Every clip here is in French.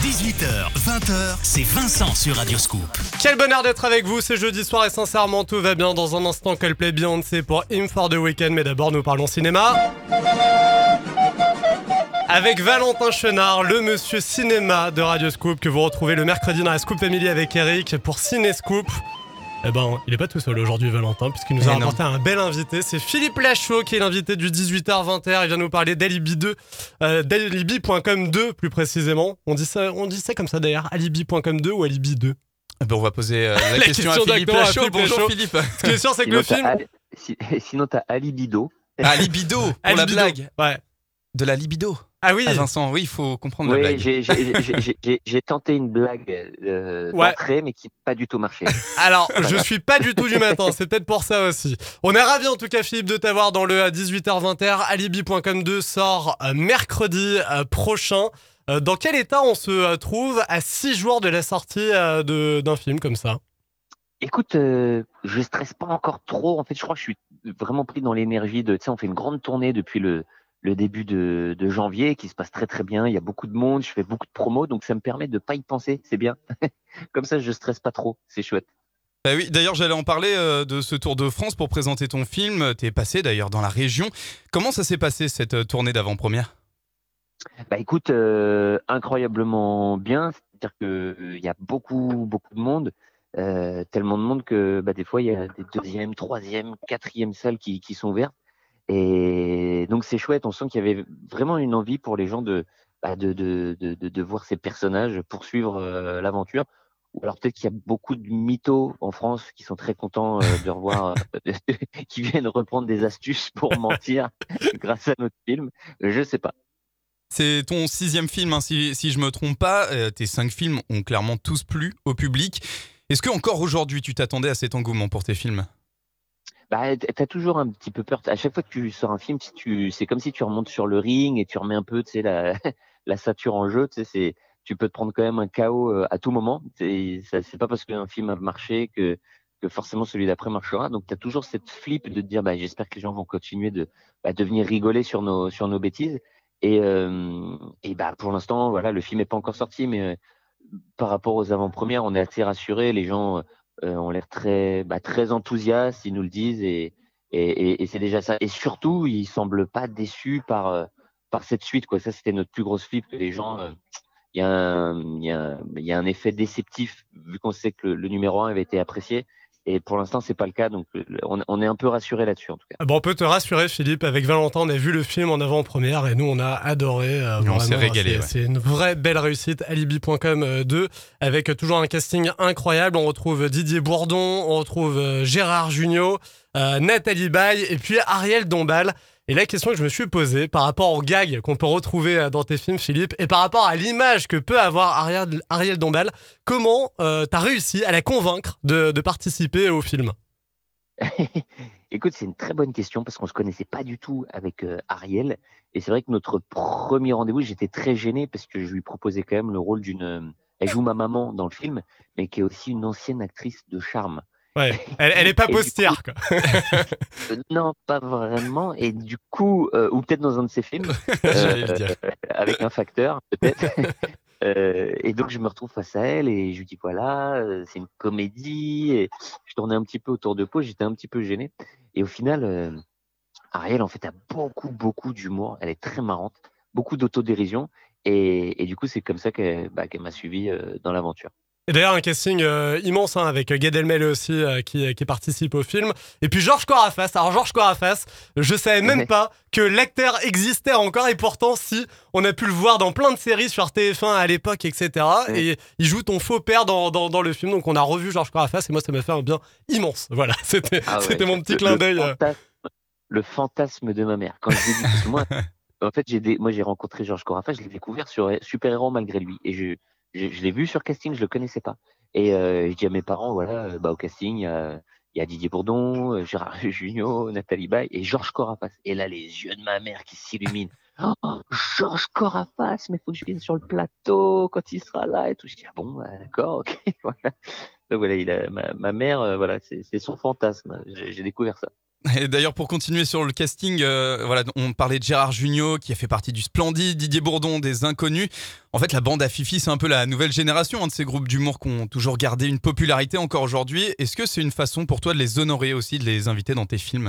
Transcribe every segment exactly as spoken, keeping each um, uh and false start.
dix-huit heures, vingt heures, c'est Vincent sur Radioscoop. Quel bonheur d'être avec vous, c'est jeudi soir et sincèrement tout va bien. Dans un instant, Coldplay Beyoncé pour Him for the Weekend, mais d'abord nous parlons cinéma. Avec Valentin Chenard, le monsieur cinéma de Radioscoop, que vous retrouvez le mercredi dans la Scoop Family avec Eric pour Ciné-Scoop. Eh ben, il est pas tout seul aujourd'hui, Valentin, puisqu'il nous a Mais apporté un bel invité. C'est Philippe Lachaud qui est l'invité du dix-huit heures vingt heures. Il vient nous parler d'Alibi deux, euh, d'Alibi point com deux plus précisément. On dit ça, on dit ça comme ça d'ailleurs, Alibi point com deux ou Alibi deux. Ben on va poser euh, la, La question, question à Philippe d'acteur à Lachaud. Philippe Bonjour Lachaud. Philippe. Ce qui est sûr, c'est que Sinon, le film... t'as Al- si- Sinon, t'as Alibido. Ah, libido, pour la Alibido. blague. Ouais. De la libido. Ah oui. Ah, Vincent, oui, il faut comprendre la Oui, blague. j'ai, j'ai, j'ai, j'ai- j'ai- j'ai tenté une blague euh, Ouais. d'entrée, mais qui n'a pas du tout marché. Alors, je suis pas du tout du matin, c'est peut-être pour ça aussi. On est ravis en tout cas, Philippe, de t'avoir dans le dix-huit heures vingt heures. Alibi point com deux sort euh, mercredi euh, prochain. Euh, dans quel état on se euh, trouve à six jours de la sortie euh, de, d'un film comme ça? Écoute, euh, je stresse pas encore trop. En fait, je crois que je suis vraiment pris dans l'énergie de. Tu sais, on fait une grande tournée depuis le, le début de, de janvier qui se passe très très bien. Il y a beaucoup de monde, je fais beaucoup de promos, donc ça me permet de pas y penser. C'est bien. Comme ça, je stresse pas trop. C'est chouette. Bah oui, d'ailleurs, j'allais en parler euh, de ce Tour de France pour présenter ton film. T'es passé d'ailleurs dans la région. Comment ça s'est passé cette euh, tournée d'avant-première ? Bah écoute, euh, incroyablement bien. C'est-à-dire que euh, il y a beaucoup beaucoup de monde, euh, tellement de monde que bah, des fois il y a des deuxième, troisième, quatrième salles qui, qui sont ouvertes. Et donc c'est chouette. On sent qu'il y avait vraiment une envie pour les gens de bah, de, de, de, de, de voir ces personnages poursuivre euh, l'aventure. Ou alors peut-être qu'il y a beaucoup de mythos en France qui sont très contents euh, de revoir, euh, qui viennent reprendre des astuces pour mentir grâce à notre film. Je sais pas. C'est ton sixième film, hein, si, si je me trompe pas. Euh, tes cinq films ont clairement tous plu au public. Est-ce que encore aujourd'hui, tu t'attendais à cet engouement pour tes films ? Bah, t- t'as toujours un petit peu peur. À chaque fois que tu sors un film, si tu, c'est comme si tu remontes sur le ring et tu remets un peu, tu sais, la, la ceinture en jeu. Tu sais, c'est, tu peux te prendre quand même un K O euh, à tout moment. C'est, ça, c'est pas parce qu'un film a marché que, que forcément celui d'après marchera. Donc, t'as toujours cette flip de te dire, bah, j'espère que les gens vont continuer de, bah, de venir rigoler sur nos, sur nos bêtises. Et, euh, et bah, pour l'instant, voilà, le film est pas encore sorti, mais euh, par rapport aux avant-premières, on est assez rassurés. Les gens euh, ont l'air très, bah, très enthousiastes, ils nous le disent, et, et, et, et c'est déjà ça. Et surtout, ils semblent pas déçus par, euh, par cette suite, quoi. Ça, c'était notre plus grosse flip, que les gens, euh, il y a un, il y a un, il y a un effet déceptif, vu qu'on sait que le, le numéro un avait été apprécié. Et pour l'instant, c'est pas le cas, donc le- on, on est un peu rassurés là-dessus, en tout cas. Bon, on peut te rassurer, Philippe, avec Valentin, on a vu le film en avant-première et nous, on a adoré. euh, Et on vraiment, s'est régalé, C'est, ouais. c'est une vraie belle réussite. Alibi point com deux, avec toujours un casting incroyable. On retrouve Didier Bourdon, on retrouve euh, Gérard Jugnot, euh, Nathalie Baye et puis Ariel Dombal. Et la question que je me suis posée par rapport aux gags qu'on peut retrouver euh, dans tes films, Philippe, et par rapport à l'image que peut avoir Ariel, Ariel Dombal, comment euh, t'as réussi à la convaincre de, de participer au film? Écoute, c'est une très bonne question parce qu'on se connaissait pas du tout avec euh, Ariel. Et c'est vrai que notre premier rendez-vous, j'étais très gêné parce que je lui proposais quand même le rôle d'une. euh, Elle joue ma maman dans le film, mais qui est aussi une ancienne actrice de charme. Ouais, elle, elle est pas Et du postière, quoi. Euh, non, pas vraiment. Et du coup, euh, ou peut-être dans un de ses films, J'allais le dire. euh, avec un facteur, peut-être. Euh, et donc, je me retrouve face à elle et je lui dis voilà, euh, c'est une comédie. Et je tournais un petit peu autour de pot, j'étais un petit peu gêné. Et au final, euh, Ariel, en fait, a beaucoup, beaucoup d'humour. Elle est très marrante, beaucoup d'autodérision. Et, et du coup, c'est comme ça qu'elle, bah, qu'elle m'a suivi euh, dans l'aventure. Et d'ailleurs, un casting euh, immense hein, avec Gad Elmaleh aussi euh, qui, qui participe au film. Et puis Georges Corafas. Alors Georges Corafas, je savais même Ouais. pas que l'acteur existait encore. Et pourtant, si, on a pu le voir dans plein de séries sur T F un à l'époque, et cetera. Ouais. Et il joue ton faux père dans, dans, dans le film. Donc on a revu Georges Corafas et moi, ça m'a fait un bien immense. Voilà, c'était, Ah ouais. c'était mon petit Le- clin le d'œil. euh. fantasme- Le fantasme de ma mère. Quand je l'ai vu, parce que moi, en fait, j'ai des, moi, j'ai rencontré Georges Corafas, je l'ai découvert sur Super Héros malgré lui. Et je, je, je l'ai vu sur casting, je le connaissais pas. Et euh, je dis à mes parents, voilà, euh, bah, au casting, il y a, il y a Didier Bourdon, euh, Gérard Jugnot, Nathalie Baye et Georges Corafas. Et là, les yeux de ma mère qui s'illuminent. Oh, Georges Corafas, mais faut que je vienne sur le plateau quand il sera là et tout. Je dis, ah bon, bah, d'accord, ok. Voilà. Donc voilà, il a, ma, ma mère, euh, voilà, c'est, c'est son fantasme. J'ai, j'ai découvert ça. Et d'ailleurs, pour continuer sur le casting, euh, voilà, on parlait de Gérard Jugnot qui a fait partie du Splendide, Didier Bourdon des Inconnus. En fait, la bande à Fifi, c'est un peu la nouvelle génération hein, de ces groupes d'humour qui ont toujours gardé une popularité encore aujourd'hui. Est-ce que c'est une façon pour toi de les honorer aussi, de les inviter dans tes films ?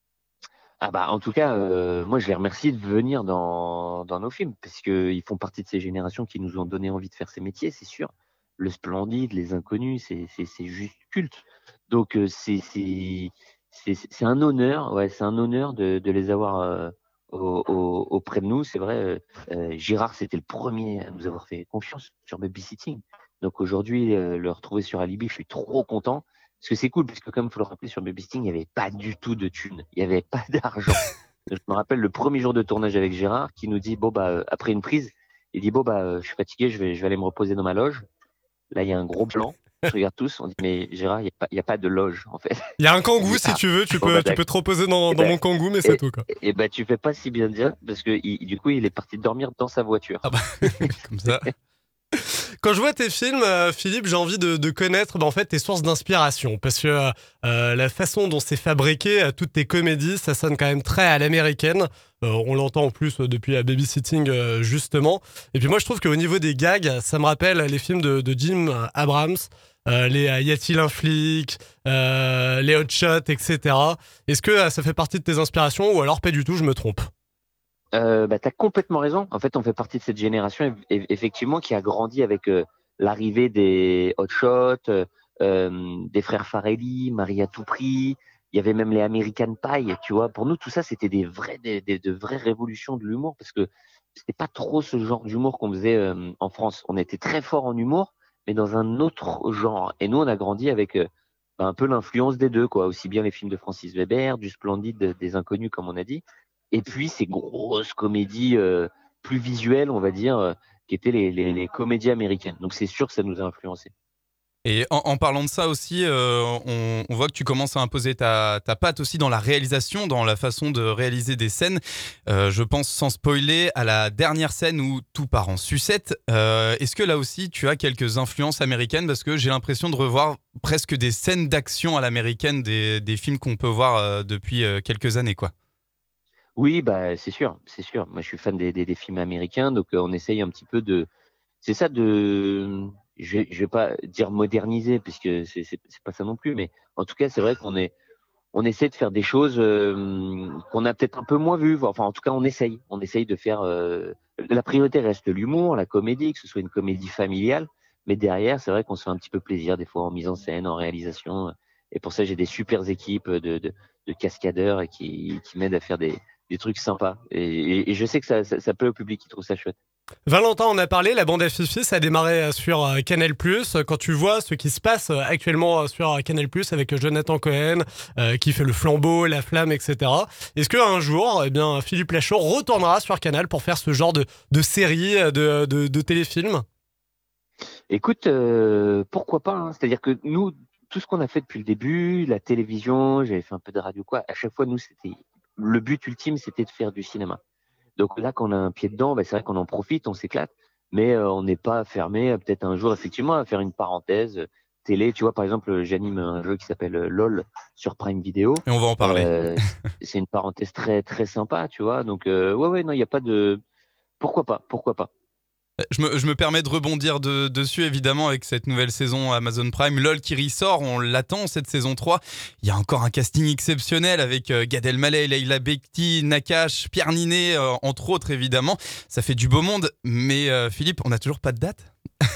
Ah bah en tout cas, euh, moi je les remercie de venir dans, dans nos films parce qu'ils font partie de ces générations qui nous ont donné envie de faire ces métiers, c'est sûr. Le Splendide, les Inconnus, c'est c'est c'est juste culte. Donc euh, c'est c'est c'est c'est un honneur, ouais, c'est un honneur de de les avoir euh, au- au- auprès de nous. C'est vrai, euh, euh, Gérard c'était le premier à nous avoir fait confiance sur Babysitting. Donc aujourd'hui, euh, le retrouver sur Alibi, je suis trop content. Parce que c'est cool, parce que comme il faut le rappeler, sur Babysitting, il n'y avait pas du tout de thunes, il n'y avait pas d'argent. Je me rappelle le premier jour de tournage avec Gérard qui nous dit, bon, bah, euh, après une prise, il dit, bon, bah, euh, je suis fatigué, je vais, je vais aller me reposer dans ma loge. Là, il y a un gros blanc. On se regarde tous, on dit, mais Gérard, il n'y a, pas- il y a pas de loge, en fait. Il y a un kangou Ah, si tu veux, tu bon, peux, bah, tu peux te reposer dans, Eh dans ben, mon kangou, mais c'est et, tout quoi. et bah, tu fais pas si bien dire, parce que il- du coup, il est parti dormir dans sa voiture. Ah bah, comme ça. Quand je vois tes films, euh, Philippe, j'ai envie de, de connaître bah, en fait, tes sources d'inspiration. Parce que euh, euh, la façon dont c'est fabriqué, euh, toutes tes comédies, ça sonne quand même très à l'américaine. Euh, on l'entend en plus euh, depuis la Babysitting, euh, justement. Et puis moi, je trouve qu'au niveau des gags, ça me rappelle les films de, de Jim Abrams, euh, les euh, Y a-t-il un flic, euh, les Hot Shots, et cetera. Est-ce que euh, ça fait partie de tes inspirations ou alors pas du tout, je me trompe? Euh, bah, tu as complètement raison. En fait, on fait partie de cette génération, eff- effectivement, qui a grandi avec euh, l'arrivée des Hot Shots, euh, euh, des frères Farelli, Marie à tout prix. Il y avait même les American Pie, tu vois. Pour nous, tout ça, c'était des vrais, des, des- de vraies révolutions de l'humour parce que c'était pas trop ce genre d'humour qu'on faisait euh, en France. On était très fort en humour, mais dans un autre genre. Et nous, on a grandi avec euh, bah, un peu l'influence des deux, quoi. Aussi bien les films de Francis Weber, du Splendide, des Inconnus, comme on a dit. Et puis ces grosses comédies euh, plus visuelles, on va dire, euh, qui étaient les, les, les comédies américaines. Donc c'est sûr que ça nous a influencés. Et en, en parlant de ça aussi, euh, on, on voit que tu commences à imposer ta, ta patte aussi dans la réalisation, dans la façon de réaliser des scènes. Euh, je pense sans spoiler à la dernière scène où tout part en sucette. Euh, est-ce que là aussi tu as quelques influences américaines? Parce que j'ai l'impression de revoir presque des scènes d'action à l'américaine des, des films qu'on peut voir euh, depuis euh, quelques années, quoi. Oui, bah c'est sûr, c'est sûr. Moi, je suis fan des, des, des films américains, donc euh, on essaye un petit peu de, c'est ça de, je vais, je vais pas dire moderniser, puisque c'est c'est c'est pas ça non plus, mais en tout cas, c'est vrai qu'on est, on essaie de faire des choses euh, qu'on a peut-être un peu moins vues. Enfin, en tout cas, on essaye, on essaye de faire. Euh, la priorité reste l'humour, la comédie, que ce soit une comédie familiale, mais derrière, c'est vrai qu'on se fait un petit peu plaisir des fois en mise en scène, en réalisation. Et pour ça, j'ai des super équipes de, de, de cascadeurs et qui, qui m'aident à faire des, des trucs sympas. Et, et, et je sais que ça, ça, ça plaît au public qui trouve ça chouette. Valentin, on a parlé, la bande à Fifi, ça a démarré euh, sur euh, Canal+. Quand tu vois ce qui se passe euh, actuellement euh, sur euh, Canal+, avec euh, Jonathan Cohen, euh, qui fait le flambeau, la flamme, et cetera. Est-ce qu'un jour, eh bien, Philippe Lachaud retournera sur Canal pour faire ce genre de, de série, euh, de, de, de téléfilm? Écoute, euh, pourquoi pas, hein. C'est-à-dire que nous, tout ce qu'on a fait depuis le début, la télévision, j'avais fait un peu de radio, quoi. À chaque fois, nous, c'était le but ultime, c'était de faire du cinéma. Donc là, quand on a un pied dedans, bah, c'est vrai qu'on en profite, on s'éclate, mais euh, on n'est pas fermé. euh, Peut-être un jour, effectivement, à faire une parenthèse euh, télé. Tu vois, par exemple, j'anime un jeu qui s'appelle euh, LOL sur Prime Video. Et on va en parler. Euh, c'est une parenthèse très très sympa, tu vois. Donc euh, ouais, ouais, non, il n'y a pas de. Pourquoi pas, pourquoi pas. Je me, je me permets de rebondir de- dessus, évidemment, avec cette nouvelle saison Amazon Prime. LOL qui ressort, on l'attend, cette saison trois. Il y a encore un casting exceptionnel avec euh, Gad Elmaleh, Leila Bekti, Nakache, Pierre Ninet, euh, entre autres, évidemment. Ça fait du beau monde, mais euh, Philippe, on n'a toujours pas de date?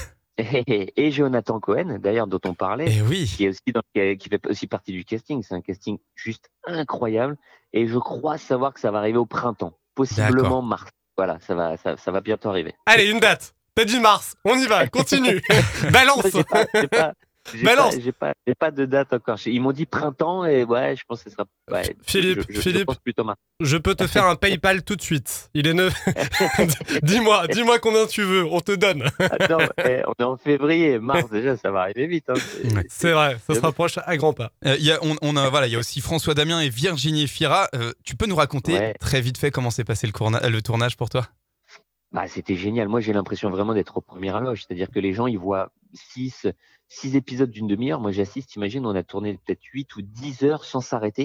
Et, et Jonathan Cohen, d'ailleurs, dont on parlait, Eh oui. qui est aussi dans- qui est- qui fait aussi partie du casting. C'est un casting juste incroyable. Et je crois savoir que ça va arriver au printemps, possiblement D'accord. mars. Voilà, ça va, ça, ça va bientôt arriver. Allez, une date. T'as dit mars. On y va, continue. Balance. J'ai pas, j'ai pas, j'ai Balance. pas, j'ai pas, j'ai pas de date encore. Ils m'ont dit printemps et ouais, je pense que ce sera. Ouais, Philippe, je, je- je Philippe. pense plutôt mars. Je peux te faire un PayPal tout de suite. Il est neuf. dis-moi, dis-moi combien tu veux, on te donne. Attends, eh, on est en février, mars déjà, ça va arriver vite. Hein. C'est- Ouais. C'est vrai, ça se rapproche à grands pas. Euh, il y a, on, on a, voilà, il y a aussi François Damien et Virginie Fira. Euh, tu peux nous raconter Ouais. très vite fait comment s'est passé le, courna- le tournage pour toi? Bah, c'était génial. Moi, j'ai l'impression vraiment d'être au premier loge. C'est-à-dire que les gens, ils voient six, six épisodes d'une demi-heure. Moi, j'assiste, imagine, on a tourné peut-être huit ou dix heures sans s'arrêter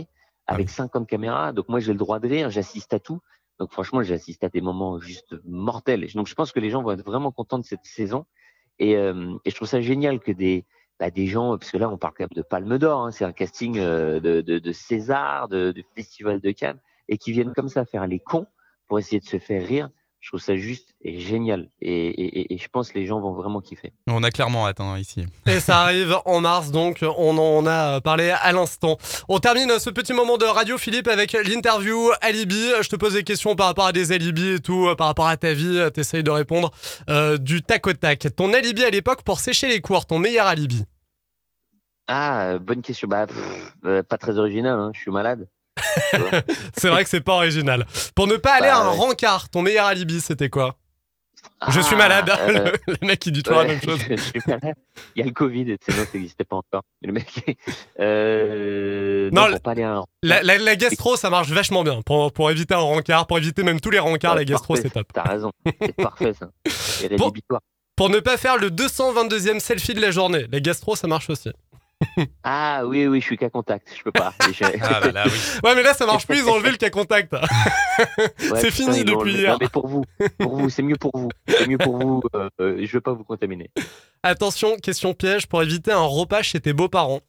avec cinquante caméras. Donc moi, j'ai le droit de rire, j'assiste à tout. Donc franchement, j'assiste à des moments juste mortels. Donc je pense que les gens vont être vraiment contents de cette saison. Et, euh, et je trouve ça génial que des, bah, des gens, parce que là, on parle quand même de Palme d'Or, hein, c'est un casting euh, de, de, de César, de, de Festival de Cannes, et qui viennent comme ça faire les cons pour essayer de se faire rire. Je trouve ça juste et génial. Et, et, et je pense que les gens vont vraiment kiffer. On a clairement hâte hein, ici. Et ça arrive en mars, donc on en a parlé à l'instant. On termine ce petit moment de radio, Philippe, avec l'interview Alibi. Je te pose des questions par rapport à des alibis et tout, par rapport à ta vie. T'essayes de répondre euh, du tac au tac. Ton alibi à l'époque pour sécher les cours, ton meilleur alibi? Ah, bonne question. Bah, pff, euh, pas très original, hein. Je suis malade. C'est vrai que c'est pas original. Pour ne pas aller Bah, à un ouais. rencard, ton meilleur alibi, c'était quoi? Ah, Je suis malade. euh, le, le mec qui dit toujours ouais, la même chose. je suis malade. Il y a le Covid, sinon ça n'existait pas encore. Mais le mec, euh, Non, non, le- pour pas aller à un. La, la, la gastro, ça marche vachement bien. Pour, pour éviter un rencard, pour éviter même tous les rencards, Ouais, la gastro, parfait, c'est top. T'as raison, c'est parfait ça. C'est Bon. rédhibitoire. Pour ne pas faire le deux cent vingt-deuxième selfie de la journée, la gastro, ça marche aussi. Ah oui, oui, je suis qu'à contact, je peux pas. Je- Ah bah là oui. Ouais, mais là, ça marche plus, ils ont enlevé le cas contact. Ouais, C'est putain, fini ils l'ont depuis enlevé. hier. Non, mais pour vous, pour vous, c'est mieux pour vous. C'est mieux pour vous. Euh, euh, je veux pas vous contaminer. Attention, question piège, pour éviter un repas chez tes beaux-parents.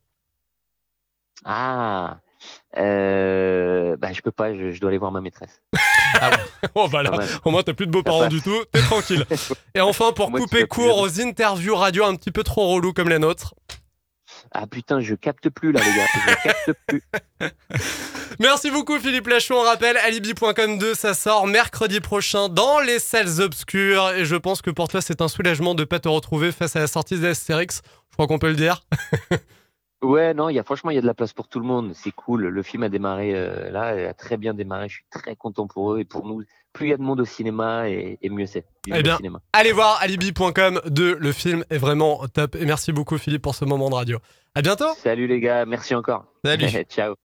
Ah, euh, bah je peux pas, je, je dois aller voir ma maîtresse. Oh, voilà. Pas mal. Au moins, t'as plus de beaux-parents Ça du tout, t'es tranquille. Et enfin, pour Moi, tu couper vas plus court jamais. aux interviews radio un petit peu trop relous comme les nôtres. Ah putain, je capte plus là, les gars. Je capte plus. Merci beaucoup Philippe Lachaud, on rappelle alibi point com deux, ça sort mercredi prochain dans les salles obscures et je pense que pour toi c'est un soulagement de ne pas te retrouver face à la sortie d'Astérix, je crois qu'on peut le dire. Ouais, non, il y a franchement, il y a de la place pour tout le monde. C'est cool. Le film a démarré euh, là, il a très bien démarré. Je suis très content pour eux et pour nous. Plus il y a de monde au cinéma et, et mieux c'est. Vive Eh le bien, cinéma. allez voir alibi point com deux, le film est vraiment top et merci beaucoup Philippe pour ce moment de radio. À bientôt. Salut les gars, merci encore. Salut. Ciao.